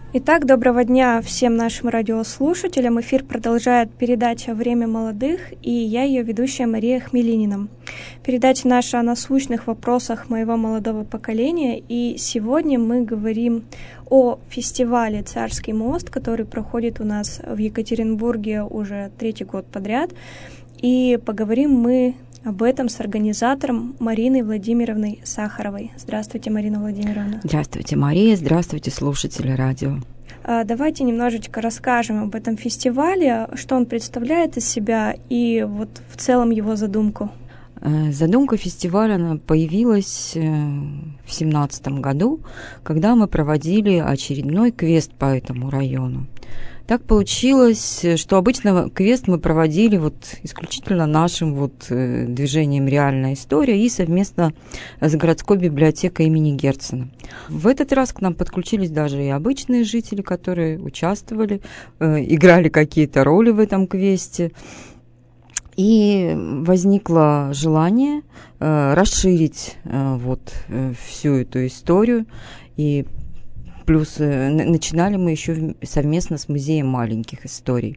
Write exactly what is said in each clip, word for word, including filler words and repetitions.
Итак, доброго дня всем нашим радиослушателям. Эфир продолжает передача «Время молодых», и я ее ведущая Мария Хмелинина. Передача наша о насущных вопросах моего молодого поколения, и сегодня мы говорим о фестивале «Царский мост», который проходит у нас в Екатеринбурге уже третий год подряд, и поговорим мы об этом с организатором Мариной Владимировной Сахаровой. Здравствуйте, Марина Владимировна. Здравствуйте, Мария. Здравствуйте, слушатели радио. Давайте немножечко расскажем об этом фестивале, что он представляет из себя и вот в целом его задумку. Задумка фестиваля она появилась в семнадцатом году, когда мы проводили очередной квест по этому району. Так получилось, что обычно квест мы проводили вот исключительно нашим вот движением «Реальная история» и совместно с городской библиотекой имени Герцена. В этот раз к нам подключились даже и обычные жители, которые участвовали, играли какие-то роли в этом квесте. И возникло желание расширить вот всю эту историю, и плюс начинали мы еще совместно с Музеем маленьких историй.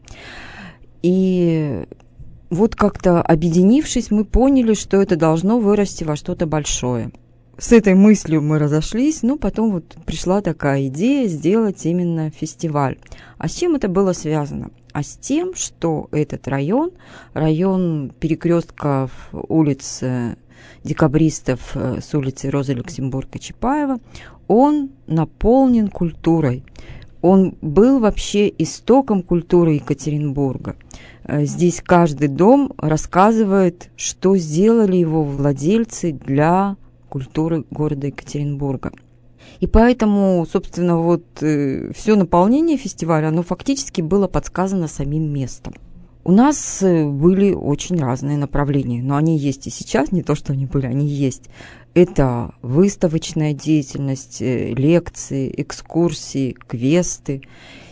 И вот как-то объединившись, мы поняли, что это должно вырасти во что-то большое. С этой мыслью мы разошлись, но потом вот пришла такая идея сделать именно фестиваль. А с чем это было связано? А с тем, что этот район, район перекрестков улиц декабристов с улицы Розы Люксембурга Чапаева, он наполнен культурой. Он был вообще истоком культуры Екатеринбурга. Здесь каждый дом рассказывает, что сделали его владельцы для культуры города Екатеринбурга. И поэтому, собственно, вот э, все наполнение фестиваля, оно фактически было подсказано самим местом. У нас были очень разные направления, но они есть и сейчас, не то, что они были, они есть. Это выставочная деятельность, лекции, экскурсии, квесты.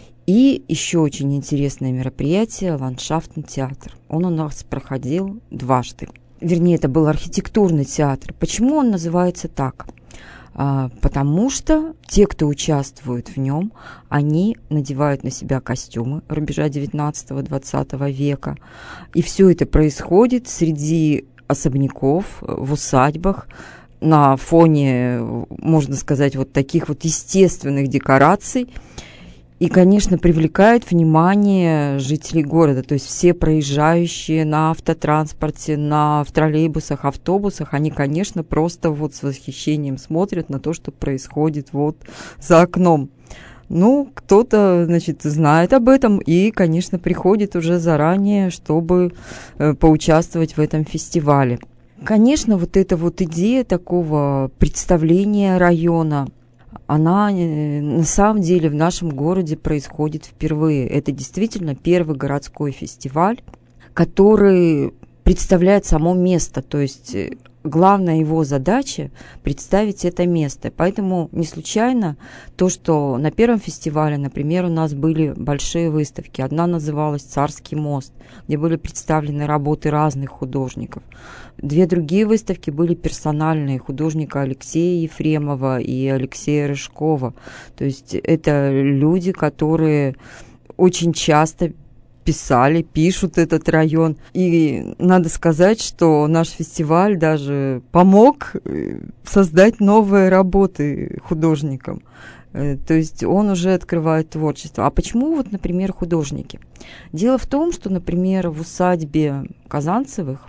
И еще очень интересное мероприятие – ландшафтный театр. Он у нас проходил дважды. Вернее, это был архитектурный театр. Почему он называется так? А, потому что те, кто участвует в нем, они надевают на себя костюмы рубежа девятнадцатого-двадцатого века. И все это происходит среди особняков, в усадьбах, на фоне, можно сказать, вот таких вот естественных декораций. И, конечно, привлекает внимание жителей города. То есть все проезжающие на автотранспорте, на в троллейбусах, автобусах, они, конечно, просто вот с восхищением смотрят на то, что происходит вот за окном. Ну, кто-то, значит, знает об этом и, конечно, приходит уже заранее, чтобы э, поучаствовать в этом фестивале. Конечно, вот эта вот идея такого представления района, она на самом деле в нашем городе происходит впервые. Это действительно первый городской фестиваль, который представляет само место. То есть главная его задача – представить это место. Поэтому не случайно то, что на первом фестивале, например, у нас были большие выставки. Одна называлась «Царский мост», где были представлены работы разных художников. Две другие выставки были персональные, художника Алексея Ефремова и Алексея Рыжкова. То есть это люди, которые очень часто писали, пишут этот район. И надо сказать, что наш фестиваль даже помог создать новые работы художникам. То есть он уже открывает творчество. А почему вот, например, художники? Дело в том, что, например, в усадьбе Казанцевых,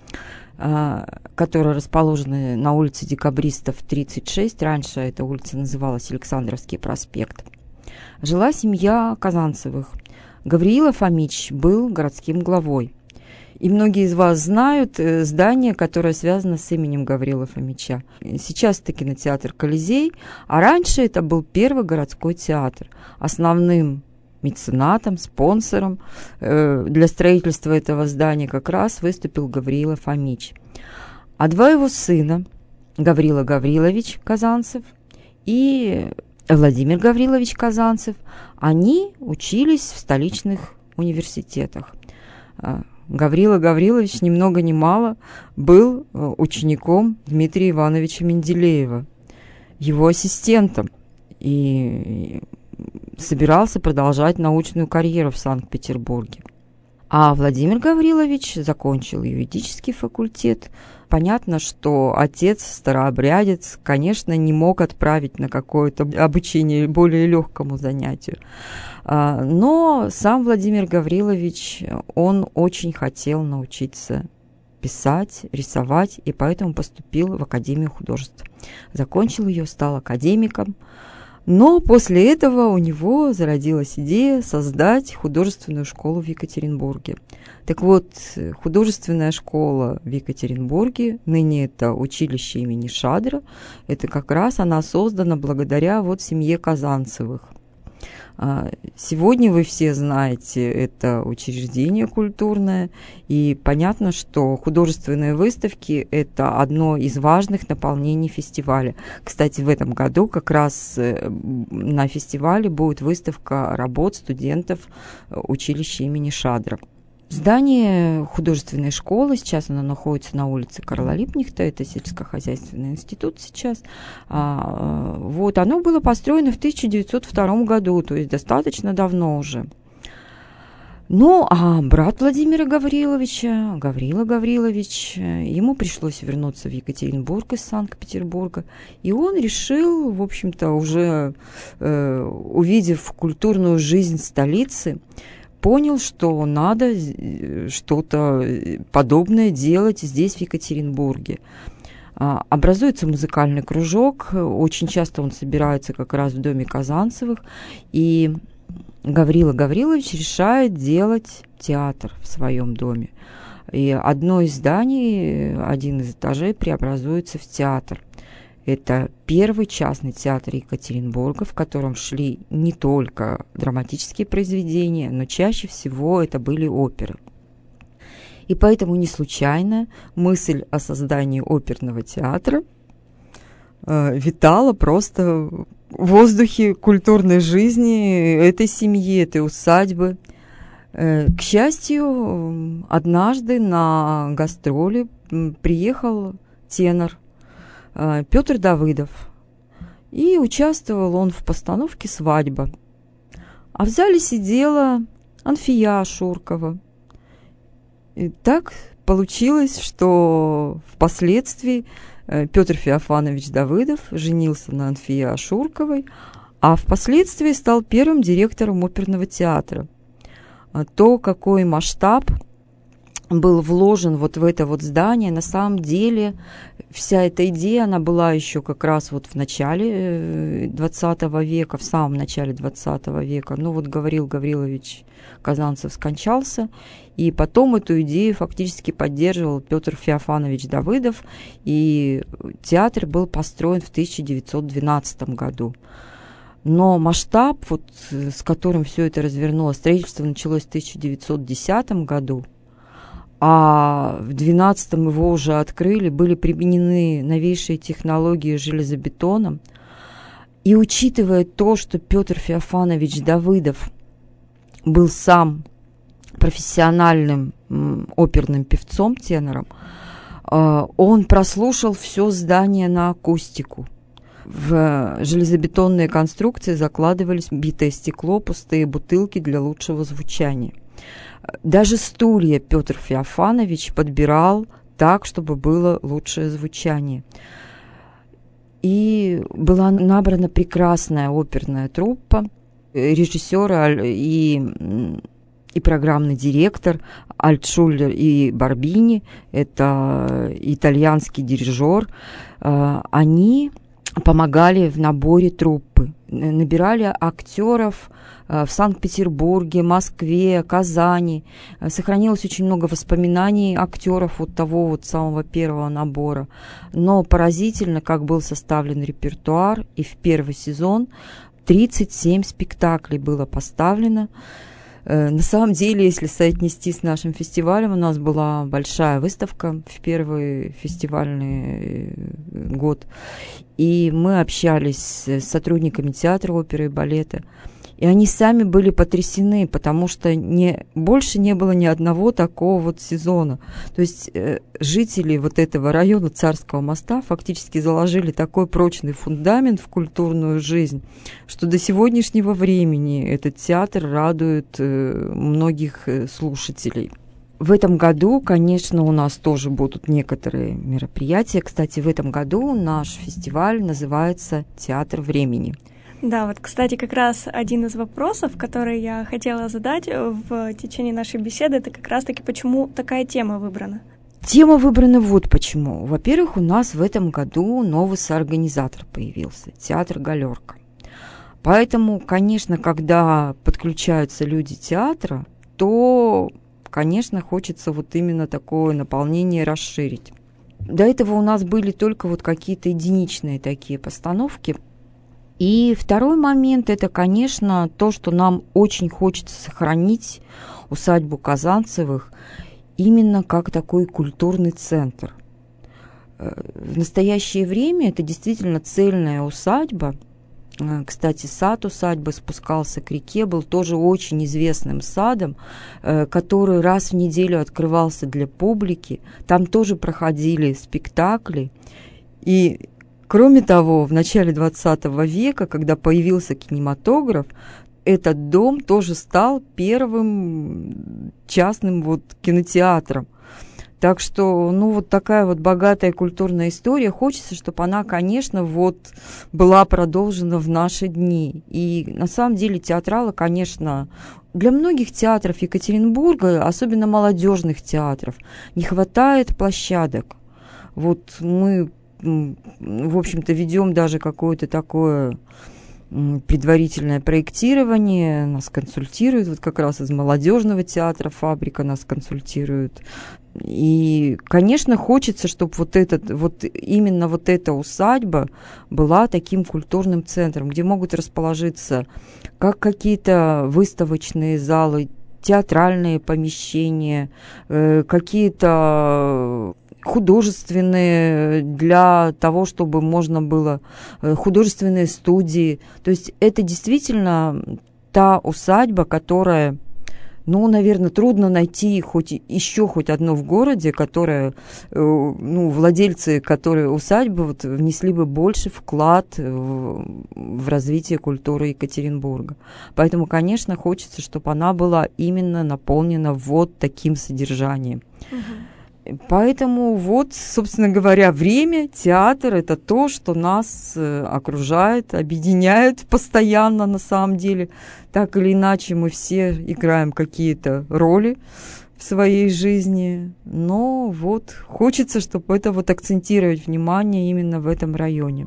которая расположена на улице Декабристов тридцать шесть, раньше эта улица называлась Александровский проспект, жила семья Казанцевых. Гавриила Фомич был городским главой. И многие из вас знают здание, которое связано с именем Гавриила Фомича. Сейчас это кинотеатр «Колизей», а раньше это был первый городской театр. Основным меценатом, спонсором э, для строительства этого здания как раз выступил Гавриила Фомич. А два его сына, Гаврила Гаврилович Казанцев и Владимир Гаврилович Казанцев, они учились в столичных университетах. Гаврила Гаврилович ни много ни мало был учеником Дмитрия Ивановича Менделеева, его ассистентом. И собирался продолжать научную карьеру в Санкт-Петербурге. А Владимир Гаврилович закончил юридический факультет. Понятно, что отец, старообрядец, конечно, не мог отправить на какое-то обучение более легкому занятию. Но сам Владимир Гаврилович, он очень хотел научиться писать, рисовать, и поэтому поступил в Академию художеств. Закончил ее, стал академиком. Но после этого у него зародилась идея создать художественную школу в Екатеринбурге. Так вот, художественная школа в Екатеринбурге, ныне это училище имени Шадра, это как раз она создана благодаря вот семье Казанцевых. Сегодня вы все знаете, это учреждение культурное, и понятно, что художественные выставки – это одно из важных наполнений фестиваля. Кстати, в этом году как раз на фестивале будет выставка работ студентов училища имени Шадра. Здание художественной школы, сейчас оно находится на улице Карла Липкнехта, это сельскохозяйственный институт сейчас. А, вот, оно было построено в тысяча девятьсот втором году, то есть достаточно давно уже. Ну, а брат Владимира Гавриловича, Гаврила Гаврилович, ему пришлось вернуться в Екатеринбург из Санкт-Петербурга, и он решил, в общем-то, уже э, увидев культурную жизнь столицы, понял, что надо что-то подобное делать здесь, в Екатеринбурге. Образуется музыкальный кружок, очень часто он собирается как раз в доме Казанцевых, и Гаврила Гаврилович решает делать театр в своем доме. И одно из зданий, один из этажей преобразуется в театр. Это первый частный театр Екатеринбурга, в котором шли не только драматические произведения, но чаще всего это были оперы. И поэтому не случайно мысль о создании оперного театра э, витала просто в воздухе культурной жизни этой семьи, этой усадьбы. Э, к счастью, однажды на гастроли приехал тенор Петр Давыдов, и участвовал он в постановке «Свадьба». А в зале сидела Анфия Ашуркова. И так получилось, что впоследствии Петр Феофанович Давыдов женился на Анфии Ашурковой, а впоследствии стал первым директором оперного театра. То, какой масштаб был вложен вот в это вот здание, на самом деле вся эта идея, она была еще как раз вот в начале двадцатого века, в самом начале двадцатого века. Ну вот Гаврил Гаврилович Казанцев скончался, и потом эту идею фактически поддерживал Петр Феофанович Давыдов, и театр был построен в тысяча девятьсот двенадцатом году. Но масштаб, вот, с которым все это развернулось, строительство началось в тысяча девятьсот десятом году, а в двенадцатом его уже открыли, были применены новейшие технологии железобетона. И учитывая то, что Петр Феофанович Давыдов был сам профессиональным м, оперным певцом, тенором, э, он прослушал все здание на акустику. В железобетонные конструкции закладывались битое стекло, пустые бутылки для лучшего звучания. Даже стулья Петр Феофанович подбирал так, чтобы было лучшее звучание. И была набрана прекрасная оперная труппа, режиссеры и, и программный директор Альтшуллер и Барбини, это итальянский дирижер, они помогали в наборе труппы, набирали актеров в Санкт-Петербурге, Москве, Казани. Сохранилось очень много воспоминаний актеров вот того вот самого первого набора. Но поразительно, как был составлен репертуар, и в первый сезон тридцать семь спектаклей было поставлено. На самом деле, если соотнести с нашим фестивалем, у нас была большая выставка в первый фестивальный год, и мы общались с сотрудниками театра, оперы и балета. И они сами были потрясены, потому что не, больше не было ни одного такого вот сезона. То есть э, жители вот этого района Царского моста фактически заложили такой прочный фундамент в культурную жизнь, что до сегодняшнего времени этот театр радует э, многих э, слушателей. В этом году, конечно, у нас тоже будут некоторые мероприятия. Кстати, в этом году наш фестиваль называется «Театр времени». Да, вот, кстати, как раз один из вопросов, который я хотела задать в течение нашей беседы, это как раз-таки, почему такая тема выбрана? Тема выбрана вот почему. Во-первых, у нас в этом году новый соорганизатор появился – театр «Галерка». Поэтому, конечно, когда подключаются люди театра, то, конечно, хочется вот именно такое наполнение расширить. До этого у нас были только вот какие-то единичные такие постановки. И второй момент – это, конечно, то, что нам очень хочется сохранить усадьбу Казанцевых именно как такой культурный центр. В настоящее время это действительно цельная усадьба. Кстати, сад усадьбы спускался к реке, был тоже очень известным садом, который раз в неделю открывался для публики. Там тоже проходили спектакли. И кроме того, в начале двадцатого века, когда появился кинематограф, этот дом тоже стал первым частным вот кинотеатром. Так что, ну, вот такая вот богатая культурная история. Хочется, чтобы она, конечно, вот была продолжена в наши дни. И на самом деле театралы, конечно, для многих театров Екатеринбурга, особенно молодежных театров, не хватает площадок. Вот мы, в общем-то, ведем даже какое-то такое предварительное проектирование, нас консультируют, вот как раз из молодежного театра «Фабрика» нас консультируют. И, конечно, хочется, чтобы вот, этот, вот именно вот эта усадьба была таким культурным центром, где могут расположиться как какие-то выставочные залы, театральные помещения, э, какие-то художественные для того, чтобы можно было, художественные студии. То есть это действительно та усадьба, которая, ну, наверное, трудно найти хоть еще хоть одно в городе, которая, ну, владельцы которой усадьбы вот внесли бы больше вклад в, в развитие культуры Екатеринбурга. Поэтому, конечно, хочется, чтобы она была именно наполнена вот таким содержанием. Угу. Поэтому вот, собственно говоря, время, театр – это то, что нас окружает, объединяет постоянно на самом деле. Так или иначе мы все играем какие-то роли в своей жизни, но вот хочется, чтобы это вот акцентировать внимание именно в этом районе.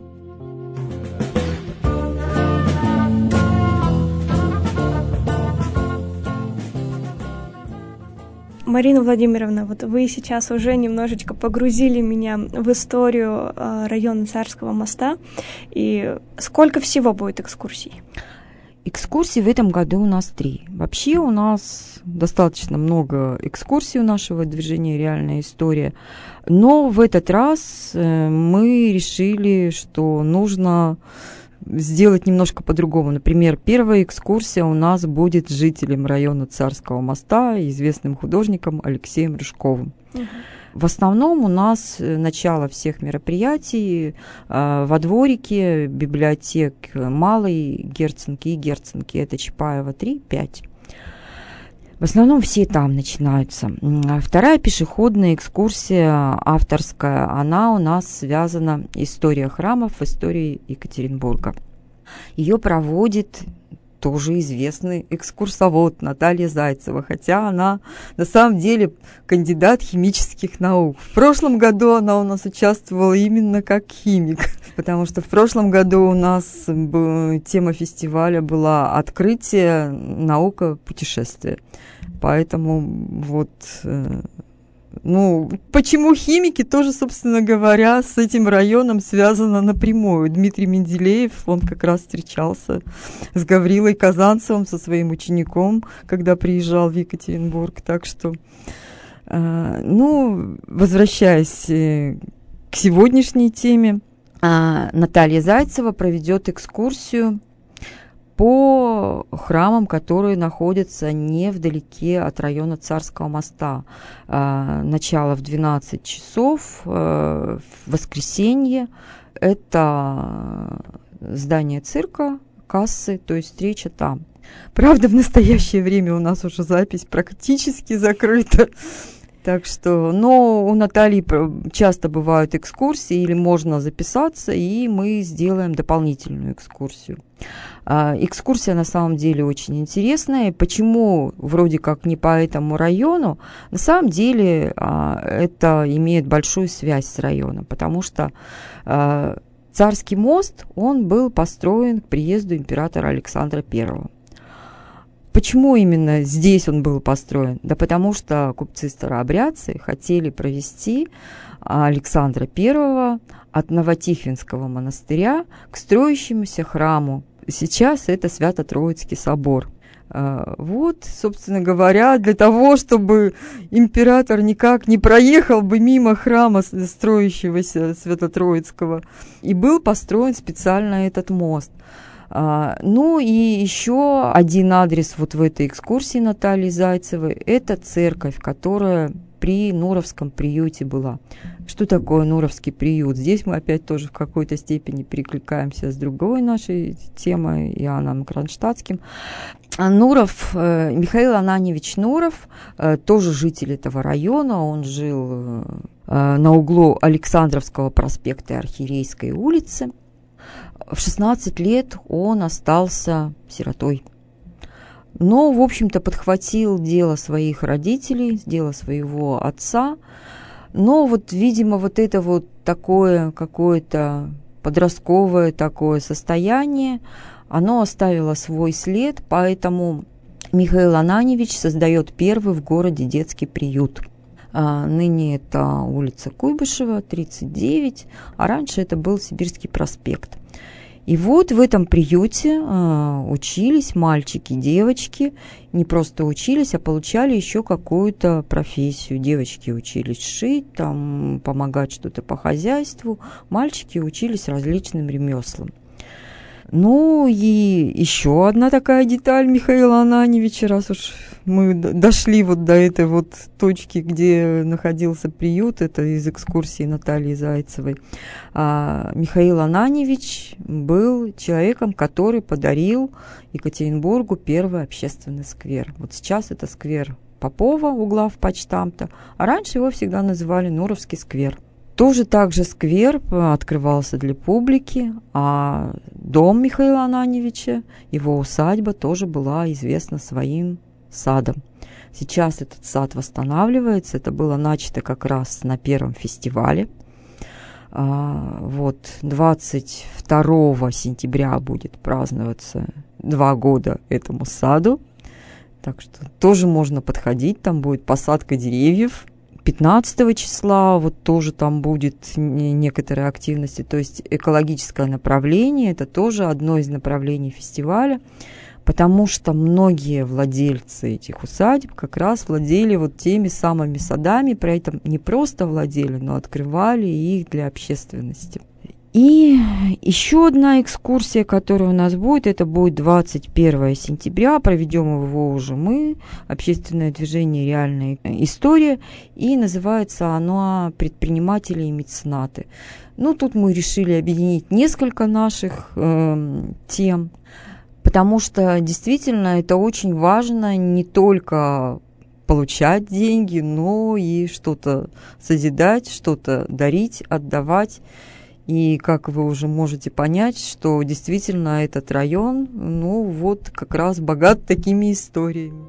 Марина Владимировна, вот вы сейчас уже немножечко погрузили меня в историю э, района Царского моста. И сколько всего будет экскурсий? Экскурсий в этом году у нас три. Вообще у нас достаточно много экскурсий у нашего движения «Реальная история». Но в этот раз э, мы решили, что нужно сделать немножко по-другому. Например, первая экскурсия у нас будет с жителем района Царского моста, известным художником Алексеем Рыжковым. Угу. В основном у нас начало всех мероприятий э, во дворике библиотек Малой, Герценки и Герценки. Это Чапаева три, пять. В основном все там начинаются. Вторая пешеходная экскурсия авторская, она у нас связана история храмов, история Екатеринбурга. Ее проводит тоже известный экскурсовод Наталья Зайцева, хотя она на самом деле кандидат химических наук. В прошлом году она у нас участвовала именно как химик, потому что в прошлом году у нас тема фестиваля была «Открытие, наука, путешествие». Поэтому вот, ну, почему химики тоже, собственно говоря, с этим районом связано напрямую. Дмитрий Менделеев, он как раз встречался с Гаврилой Казанцевым, со своим учеником, когда приезжал в Екатеринбург. Так что, ну, возвращаясь к сегодняшней теме, Наталья Зайцева проведет экскурсию по храмам, которые находятся невдалеке от района Царского моста. Начало в двенадцать часов, в воскресенье. Это здание цирка, кассы, то есть встреча там. Правда, в настоящее время у нас уже запись практически закрыта. Так что, но у Натальи часто бывают экскурсии, или можно записаться, и мы сделаем дополнительную экскурсию. А, экскурсия на самом деле очень интересная. Почему вроде как не по этому району? На самом деле а, это имеет большую связь с районом, потому что а, Царский мост, он был построен к приезду императора Александра Первого. Почему именно здесь он был построен? Да потому что купцы-старообрядцы хотели провести Александра Первого от Новотихвинского монастыря к строящемуся храму. Сейчас это Свято-Троицкий собор. Вот, собственно говоря, для того, чтобы император никак не проехал бы мимо храма строящегося Свято-Троицкого, и был построен специально этот мост. Ну и еще один адрес вот в этой экскурсии Натальи Зайцевой – это церковь, которая при Нуровском приюте была. Что такое Нуровский приют? Здесь мы опять тоже в какой-то степени перекликаемся с другой нашей темой, Иоанном Кронштадтским. Нуров, Михаил Ананьевич Нуров, тоже житель этого района, он жил на углу Александровского проспекта и Архиерейской улицы. В шестнадцать лет он остался сиротой. Но, в общем-то, подхватил дело своих родителей, дело своего отца. Но вот, видимо, вот это вот такое какое-то подростковое такое состояние, оно оставило свой след, поэтому Михаил Ананьевич создает первый в городе детский приют. А, ныне это улица Куйбышева, тридцать девять, а раньше это был Сибирский проспект. И вот в этом приюте а, учились мальчики, девочки, не просто учились, а получали еще какую-то профессию. Девочки учились шить, там, помогать что-то по хозяйству, мальчики учились различным ремеслам. Ну и еще одна такая деталь Михаила Ананьевича, раз уж мы дошли вот до этой вот точки, где находился приют, это из экскурсии Натальи Зайцевой. А Михаил Ананьевич был человеком, который подарил Екатеринбургу первый общественный сквер. Вот сейчас это сквер Попова у главпочтамта, а раньше его всегда называли Нуровский сквер. Тоже также сквер открывался для публики, а дом Михаила Ананьевича, его усадьба, тоже была известна своим садом. Сейчас этот сад восстанавливается, это было начато как раз на первом фестивале. А, вот двадцать второго сентября будет праздноваться два года этому саду, так что тоже можно подходить, там будет посадка деревьев. пятнадцатого числа вот тоже там будет некоторые активности, то есть экологическое направление, это тоже одно из направлений фестиваля, потому что многие владельцы этих усадеб как раз владели вот теми самыми садами, при этом не просто владели, но открывали их для общественности. И еще одна экскурсия, которая у нас будет, это будет двадцать первого сентября, проведем его уже мы, общественное движение «Реальная история», и называется оно «Предприниматели и меценаты». Ну, тут мы решили объединить несколько наших э, тем, потому что действительно это очень важно не только получать деньги, но и что-то созидать, что-то дарить, отдавать. И как вы уже можете понять, что действительно этот район, ну вот как раз богат такими историями.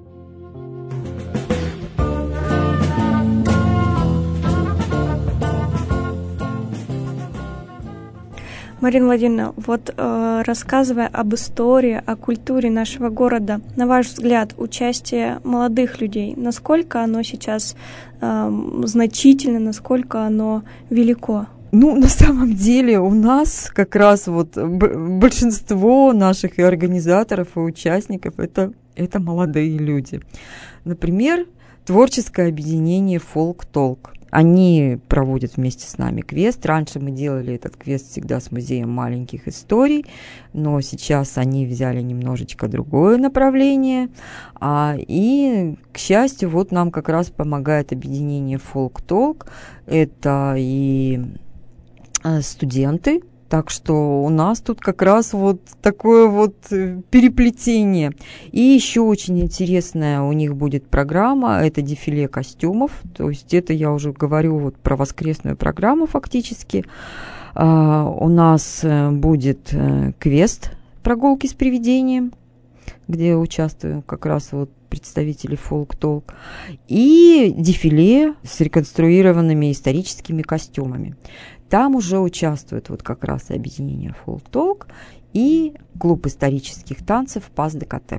Марина Владимировна, вот э, рассказывая об истории, о культуре нашего города, на ваш взгляд, участие молодых людей, насколько оно сейчас э, значительно, насколько оно велико? Ну, на самом деле у нас как раз вот большинство наших и организаторов, и участников это, это молодые люди. Например, творческое объединение «Фолк Толк». Они проводят вместе с нами квест. Раньше мы делали этот квест всегда с музеем маленьких историй, но сейчас они взяли немножечко другое направление. А, и, к счастью, вот нам как раз помогает объединение Folk Talk. Это и студенты. Так что у нас тут как раз вот такое вот переплетение. И еще очень интересная у них будет программа, это дефиле костюмов. То есть это я уже говорю вот про воскресную программу фактически. А, у нас будет квест «Прогулки с привидением», где участвуют как раз вот представители Folk Talk, и дефиле с реконструированными историческими костюмами. Там уже участвует вот как раз и объединение Folk Talk и клуб исторических танцев ПАС-ДКТ.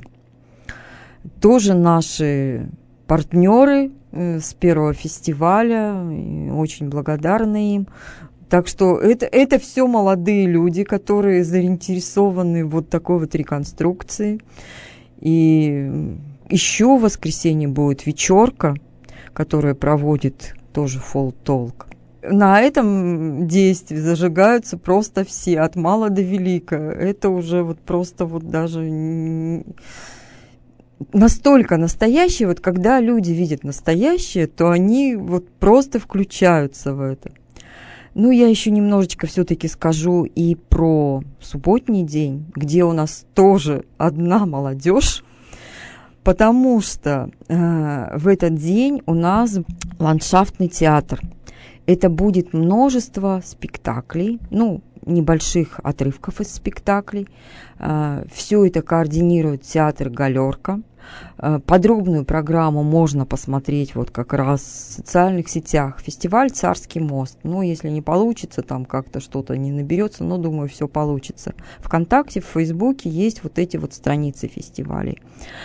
Тоже наши партнеры с первого фестиваля, очень благодарны им. Так что это, это все молодые люди, которые заинтересованы в вот такой вот реконструкции. И еще в воскресенье будет вечерка, которая проводит тоже Folk Talk. На этом действии зажигаются просто все, от мала до велика. Это уже вот просто вот даже настолько настоящее. Вот когда люди видят настоящее, то они вот просто включаются в это. Ну, я еще немножечко все-таки скажу и про субботний день, где у нас тоже одна молодежь, потому что э, в этот день у нас ландшафтный театр. Это будет множество спектаклей, ну, небольших отрывков из спектаклей. Все это координирует театр «Галерка». Подробную программу можно посмотреть вот как раз в социальных сетях. Фестиваль «Царский мост». Ну, если не получится, там как-то что-то не наберется, но, думаю, все получится. ВКонтакте, в Фейсбуке есть вот эти вот страницы фестивалей.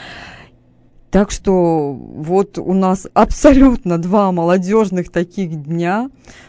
Так что вот у нас абсолютно два молодежных таких дня.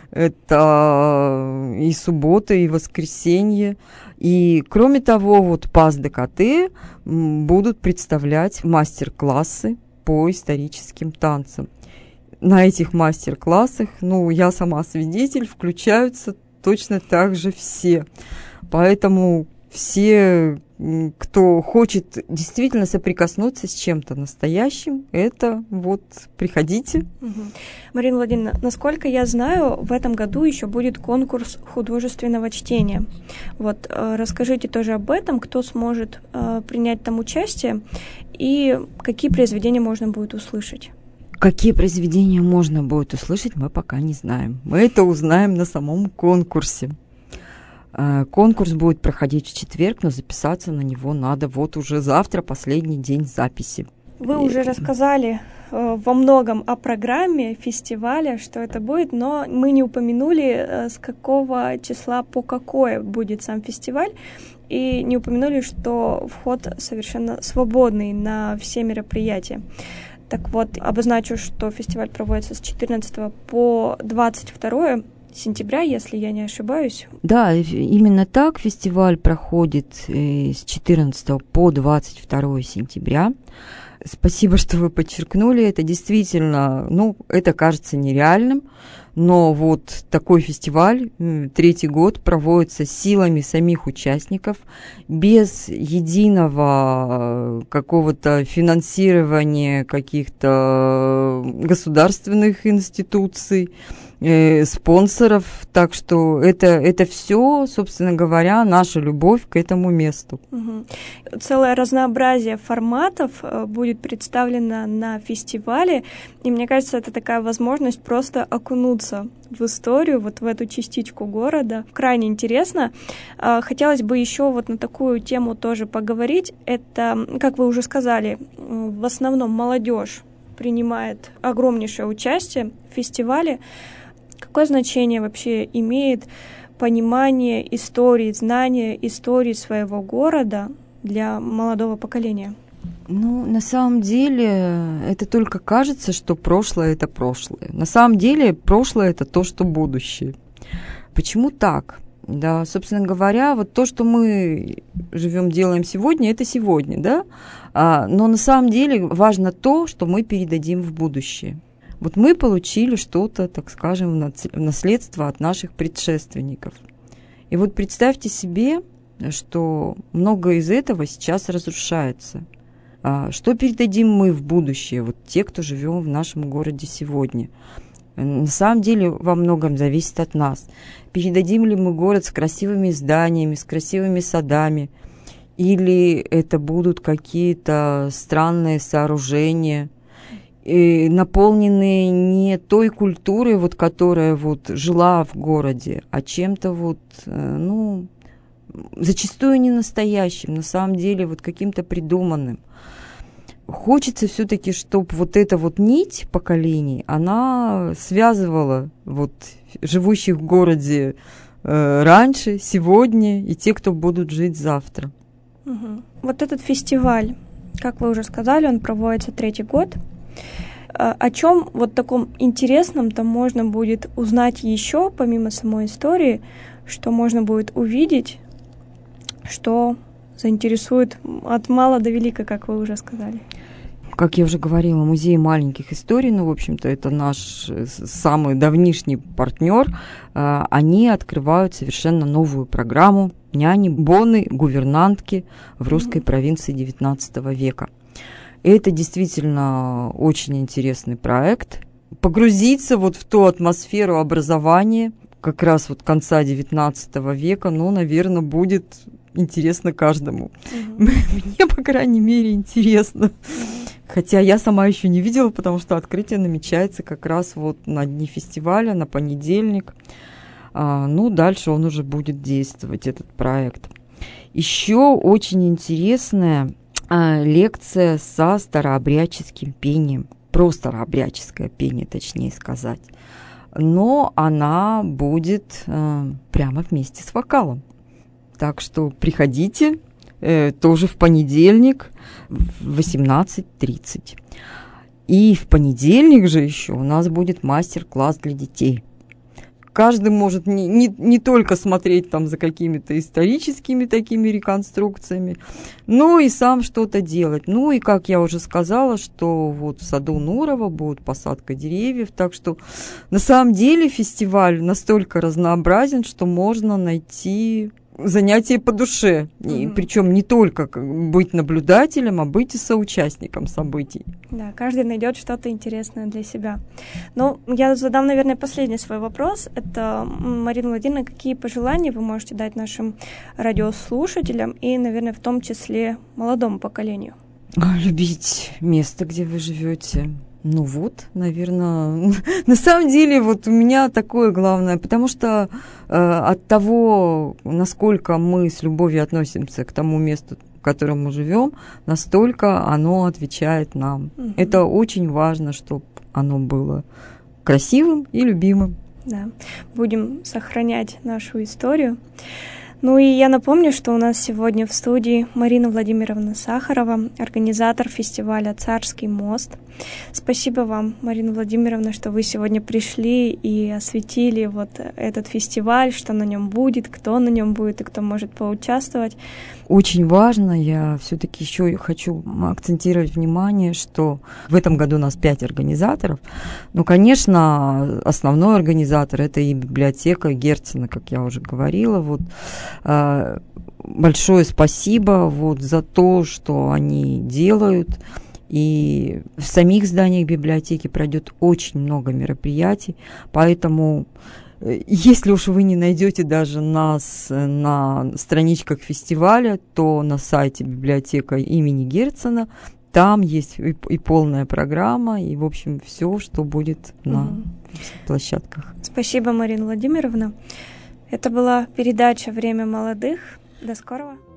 Это и суббота, и воскресенье. И кроме того, вот ПАС-ДКТ будут представлять мастер-классы по историческим танцам. На этих мастер-классах, ну, я сама свидетель, включаются точно так же все. Поэтому все, кто хочет действительно соприкоснуться с чем-то настоящим, это вот приходите. Угу. Марина Владимировна, насколько я знаю, в этом году еще будет конкурс художественного чтения. Вот, расскажите тоже об этом, кто сможет принять там участие и какие произведения можно будет услышать. Какие произведения можно будет услышать, мы пока не знаем. Мы это узнаем на самом конкурсе. Конкурс будет проходить в четверг, но записаться на него надо вот уже завтра, последний день записи. Вы И... уже рассказали э, во многом о программе фестиваля, что это будет, но мы не упомянули, э, с какого числа по какое будет сам фестиваль, и не упомянули, что вход совершенно свободный на все мероприятия. Так вот, обозначу, что фестиваль проводится с четырнадцатого по двадцать второе сентября, если я не ошибаюсь. Да, именно так фестиваль проходит с четырнадцатого по двадцать второе сентября. Спасибо, что вы подчеркнули. Это действительно, ну, это кажется нереальным, но вот такой фестиваль третий год проводится силами самих участников, без единого какого-то финансирования каких-то государственных институций, спонсоров, так что это, это все, собственно говоря, наша любовь к этому месту. Угу. Целое разнообразие форматов будет представлено на фестивале, и мне кажется, это такая возможность просто окунуться в историю, вот в эту частичку города. Крайне интересно. Хотелось бы еще вот на такую тему тоже поговорить. Это, как вы уже сказали, в основном молодежь принимает огромнейшее участие в фестивале. Какое значение вообще имеет понимание истории, знание истории своего города для молодого поколения? Ну, на самом деле, это только кажется, что прошлое – это прошлое. На самом деле, прошлое – это то, что будущее. Почему так? Да, собственно говоря, вот то, что мы живем, делаем сегодня, это сегодня, да? А, но на самом деле важно то, что мы передадим в будущее. Вот мы получили что-то, так скажем, в наследство от наших предшественников. И вот представьте себе, что многое из этого сейчас разрушается. Что передадим мы в будущее, вот те, кто живем в нашем городе сегодня? На самом деле во многом зависит от нас. Передадим ли мы город с красивыми зданиями, с красивыми садами, или это будут какие-то странные сооружения, наполненные не той культурой, вот, которая вот жила в городе, а чем-то вот, ну, зачастую не настоящим, на самом деле вот каким-то придуманным. Хочется все-таки, чтобы вот эта вот нить поколений, она связывала вот живущих в городе э, раньше, сегодня и те, кто будут жить завтра. Угу. Вот этот фестиваль, как вы уже сказали, он проводится третий год. О чем вот таком интересном там можно будет узнать еще, помимо самой истории, что можно будет увидеть, что заинтересует от мала до велика, как вы уже сказали? Как я уже говорила, музей маленьких историй, ну, в общем-то, это наш самый давнишний партнер. Они открывают совершенно новую программу «Няни, боны, гувернантки» в русской mm-hmm. провинции девятнадцатого века. Это действительно очень интересный проект. Погрузиться вот в ту атмосферу образования как раз вот конца девятнадцатого века, ну, наверное, будет интересно каждому. Mm-hmm. Мне, по крайней мере, интересно. Mm-hmm. Хотя я сама еще не видела, потому что открытие намечается как раз вот на дни фестиваля, на понедельник. А, ну, дальше он уже будет действовать, этот проект. Еще очень интересная лекция со старообрядческим пением, про старообрядческое пение, точнее сказать. Но она будет э, прямо вместе с вокалом. Так что приходите э, тоже в понедельник в восемнадцать тридцать. И в понедельник же еще у нас будет мастер-класс для детей. Каждый может не, не, не только смотреть там за какими-то историческими такими реконструкциями, но и сам что-то делать. Ну и, как я уже сказала, что вот в саду Нурова будет посадка деревьев. Так что на самом деле фестиваль настолько разнообразен, что можно найти занятие по душе. Mm-hmm. И, причем не только быть наблюдателем, а быть и соучастником событий. Да, каждый найдет что-то интересное для себя. Ну, я задам, наверное, последний свой вопрос. Это, Марина Владимировна, какие пожелания вы можете дать нашим радиослушателям и, наверное, в том числе молодому поколению? Любить место, где вы живете. Ну вот, наверное, на самом деле вот у меня такое главное, потому что э, от того, насколько мы с любовью относимся к тому месту, в котором мы живем, настолько оно отвечает нам. Угу. Это очень важно, чтобы оно было красивым и любимым. Да, будем сохранять нашу историю. Ну и я напомню, что у нас сегодня в студии Марина Владимировна Сахарова, организатор фестиваля «Царский мост». Спасибо вам, Марина Владимировна, что вы сегодня пришли и осветили вот этот фестиваль, что на нем будет, кто на нем будет и кто может поучаствовать. Очень важно, я все-таки еще хочу акцентировать внимание, что в этом году у нас пять организаторов. Ну, конечно, основной организатор – это и библиотека Герцена, как я уже говорила. Вот, э, большое спасибо вот, за то, что они делают. И в самих зданиях библиотеки пройдет очень много мероприятий, поэтому если уж вы не найдете даже нас на страничках фестиваля, то на сайте библиотека имени Герцена там есть и, и полная программа, и, в общем, все, что будет на угу. площадках. Спасибо, Марина Владимировна. Это была передача «Время молодых». До скорого.